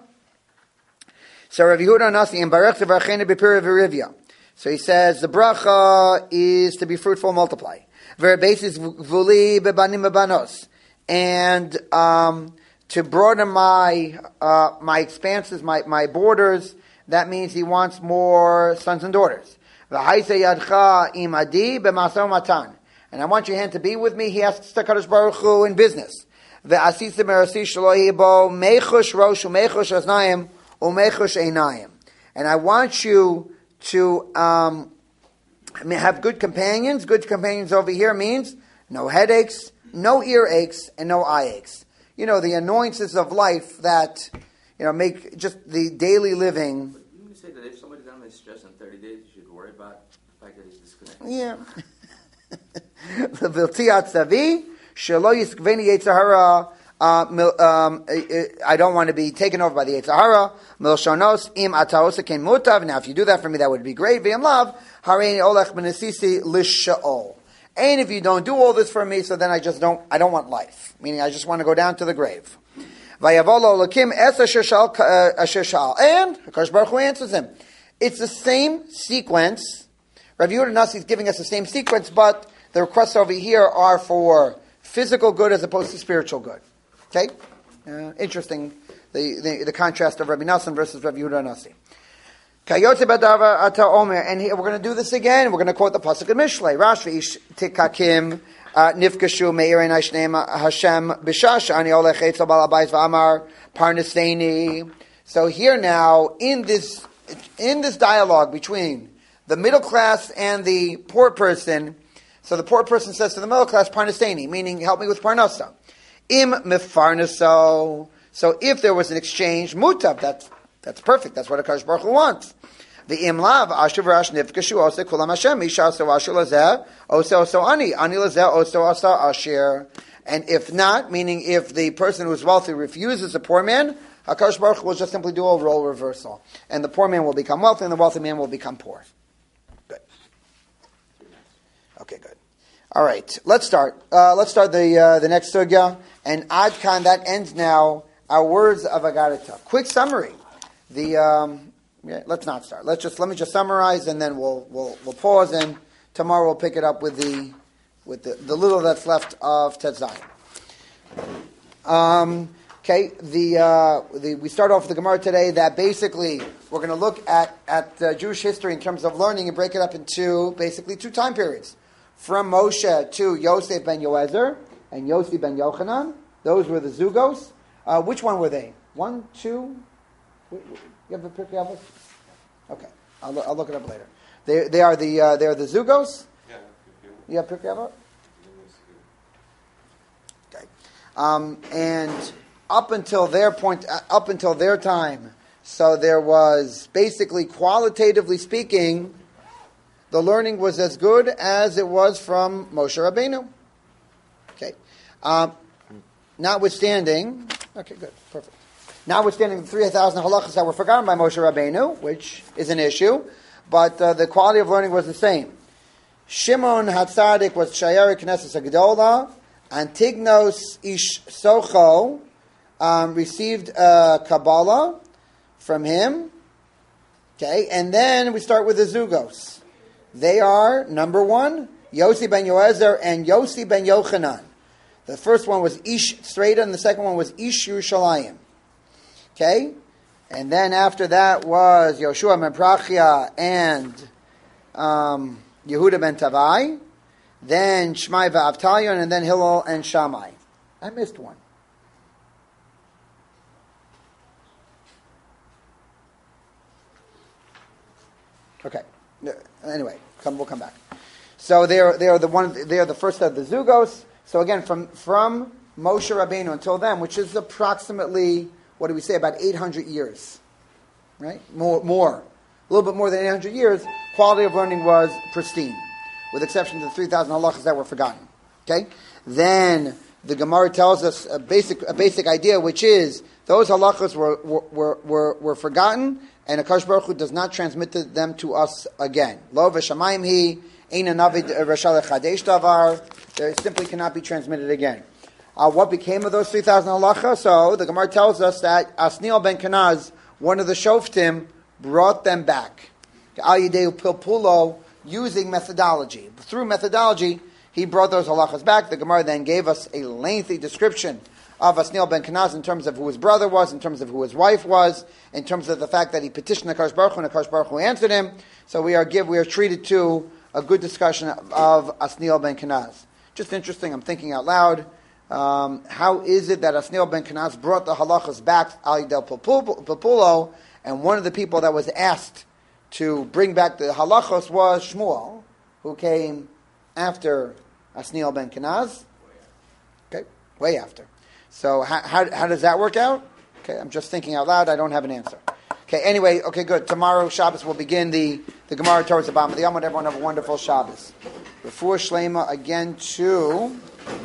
So Rabbi Yehuda Hanasi in Barech Tevarchenu B'Pirei V'Rivya. So he says the bracha is to be fruitful, multiply. V'Rebeis V'Vuli Bebanim Bebanos, and um, to broaden my uh, my expanses, my my borders. That means he wants more sons and daughters. V'Haisei Yadcha Imadi B'Masau Matan, and I want your hand to be with me. He asks the Kadosh Baruch Hu in business. V'Asisa Merasi Shelo Bo Mechush Rosh U'Mechush Aznayim U'Mechush Einayim, and I want you to um, have good companions. Good companions over here means no headaches, no ear aches, and no eye aches. You know, the annoyances of life that, you know, make just the daily living. But didn't you say that if somebody's on this stress in thirty days, you should worry about the fact that he's disconnected? Yeah. V'iltiat savi, shelo yiskveni yetzahara. I don't want to be taken over by the Yetzirah. Milshonos im ataosa ken mutav. Now, if you do that for me, that would be great. V'im lav harein olech benesisi l'shaol. And if you don't do all this for me, so then I just don't, I don't want life. Meaning I just want to go down to the grave. Vayavolo Elokim es asher shal, uh, asher shal. And HaKadosh Baruch Hu answers him. It's the same sequence. Rav Yehuda Nasi is giving us the same sequence, but the requests over here are for physical good as opposed to spiritual good. Okay? Uh, interesting, the, the, the contrast of Rabbi Nassan versus Rav Yehuda Nasi. And here, we're going to do this again. We're going to quote the pasuk of Mishlei. Rashi ish tikakim nifkashu meirin ashneim Hashem b'shash ani olech etzel balabayis v'amar parneseni. So here now, in this in this dialogue between the middle class and the poor person, so the poor person says to the middle class, parneseni, meaning help me with parnasa. Im mefarnaso. So if there was an exchange, mutav, that's That's perfect. That's what HaKadosh Baruch Hu wants. The imlav asher v'rash nifkashu ose kulam Hashem isha oso asher lazeh ose oso ani ani lazeh oso oso asher. And if not, meaning if the person who is wealthy refuses the poor man, HaKadosh Baruch Hu will just simply do a role reversal, and the poor man will become wealthy, and the wealthy man will become poor. Good. Okay, good. All right, let's start. Uh, let's start the uh, the next sugya, and Adkan, that ends now our words of Agarita. Quick summary. The um, yeah, let's not start. Let's just let me just summarize, and then we'll we'll we'll pause, and tomorrow we'll pick it up with the with the, the little that's left of Tet Zayin. Um, okay, the uh, the we start off with the Gemara today that basically we're going to look at at uh, Jewish history in terms of learning and break it up into basically two time periods, from Moshe to Yosef ben Yoezer and Yossi ben Yochanan. Those were the Zugos. Uh, which one were they? One, two. You have a Pirkei Avos? Okay, I'll, I'll look it up later. They they are the uh, they are the Zugos. Yeah. You have Pirkei Avos? Okay, um, and up until their point, uh, up until their time, so there was basically, qualitatively speaking, the learning was as good as it was from Moshe Rabbeinu. Okay, um, notwithstanding, okay, good, perfect. Notwithstanding the three thousand halachas that were forgotten by Moshe Rabbeinu, which is an issue, but uh, the quality of learning was the same. Shimon HaTzadik was Shayari Knesset HaGedolah, Antignos Ish Socho um, received uh, Kabbalah from him. Okay, and then we start with the Zugos. They are, number one, Yossi ben Yoezer and Yossi ben Yochanan. The first one was Ish Tzreida, and the second one was Ish Yerushalayim. Okay, and then after that was Yoshua ben Prachia and um, Yehuda ben Tavai, then Shmai v'Avtalion, and then Hillel and Shammai. I missed one. Okay, anyway, come, we'll come back. So they are they are the one they are the first of the Zugos. So again, from from Moshe Rabbeinu until then, which is approximately, what do we say, about eight hundred years, right? More, more, a little bit more than eight hundred years. Quality of learning was pristine, with exception to the three thousand halachas that were forgotten. Okay, then the Gemara tells us a basic, a basic idea, which is those halachas were were were, were forgotten, and HaKadosh Baruch Hu does not transmit them to us again. Lo v'shamayim hi ein navid rashal chadesh davar. They simply cannot be transmitted again. Uh, what became of those three thousand halachas? So the Gemara tells us that Asniel ben Kenaz, one of the Shoftim, brought them back. Al Yidei Pilpulo, using methodology. Through methodology, he brought those halachas back. The Gemara then gave us a lengthy description of Asniel ben Kenaz in terms of who his brother was, in terms of who his wife was, in terms of the fact that he petitioned HaKadosh Baruch Hu and HaKadosh Baruch Hu answered him. So we are give we are treated to a good discussion of Asniel ben Kenaz. Just interesting, I'm thinking out loud. Um, how is it that Asniel ben Kenaz brought the halachas back al yidei pilpulo, and one of the people that was asked to bring back the halachos was Shmuel, who came after Asniel ben Kenaz? Okay, way after. So how, how, how does that work out? Okay, I'm just thinking out loud. I don't have an answer. Okay, anyway, okay, good. Tomorrow, Shabbos, will begin the, the Gemara towards the bottom of the Yom. Everyone have a wonderful Shabbos. Before Shlema, again to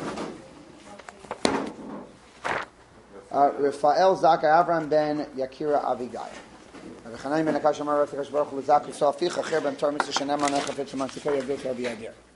Uh, Rafael Zaka Avram ben Yakira Avigai. Rabbi Chanan ben Akash Amar Rav Baruch Hu Zaku Soficha Cher ben Tor Mitzvah Shenem Anach Hafetz Sheman Sikar Yagdei Rabbi Yadir.